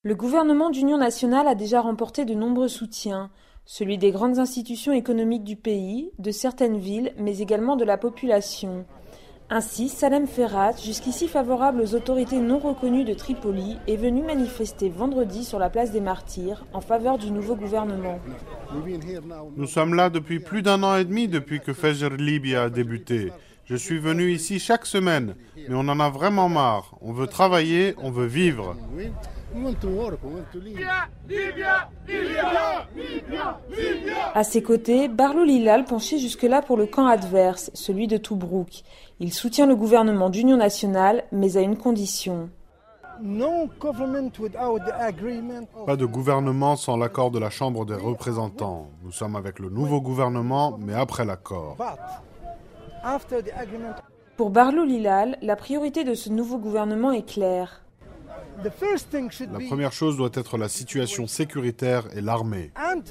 Le gouvernement d'union nationale a déjà remporté de nombreux soutiens, celui des grandes institutions économiques du pays, de certaines villes, mais également de la population. Ainsi, Salem Ferhat, jusqu'ici favorable aux autorités non reconnues de Tripoli, est venu manifester vendredi sur la place des Martyrs en faveur du nouveau gouvernement. Nous sommes là depuis plus d'1 an et demi depuis que Fajr Libya a débuté. Je suis venu ici chaque semaine, mais on en a vraiment marre. On veut travailler, on veut vivre. À ses côtés, Barloul Hilal penchait jusque-là pour le camp adverse, celui de Tobrouk. Il soutient le gouvernement d'union nationale, mais à une condition. Pas de gouvernement sans l'accord de la Chambre des représentants. Nous sommes avec le nouveau gouvernement, mais après l'accord. Pour Barloul Hilal, la priorité de ce nouveau gouvernement est claire. La première chose doit être la situation sécuritaire et l'armée.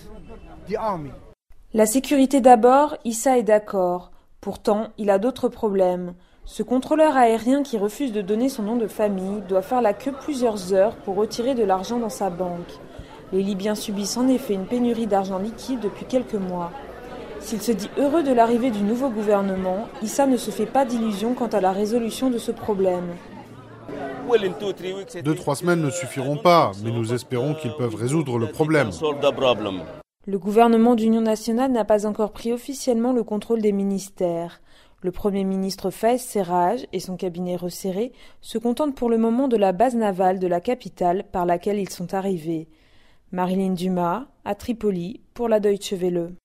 La sécurité d'abord, Issa est d'accord. Pourtant, il a d'autres problèmes. Ce contrôleur aérien qui refuse de donner son nom de famille doit faire la queue plusieurs heures pour retirer de l'argent dans sa banque. Les Libyens subissent en effet une pénurie d'argent liquide depuis quelques mois. S'il se dit heureux de l'arrivée du nouveau gouvernement, Issa ne se fait pas d'illusions quant à la résolution de ce problème. 2-3 semaines ne suffiront pas, mais nous espérons qu'ils peuvent résoudre le problème. Le gouvernement d'union nationale n'a pas encore pris officiellement le contrôle des ministères. Le Premier ministre Faiz Serraj et son cabinet resserré se contentent pour le moment de la base navale de la capitale par laquelle ils sont arrivés. Marilyn Dumas, à Tripoli, pour la Deutsche Welle.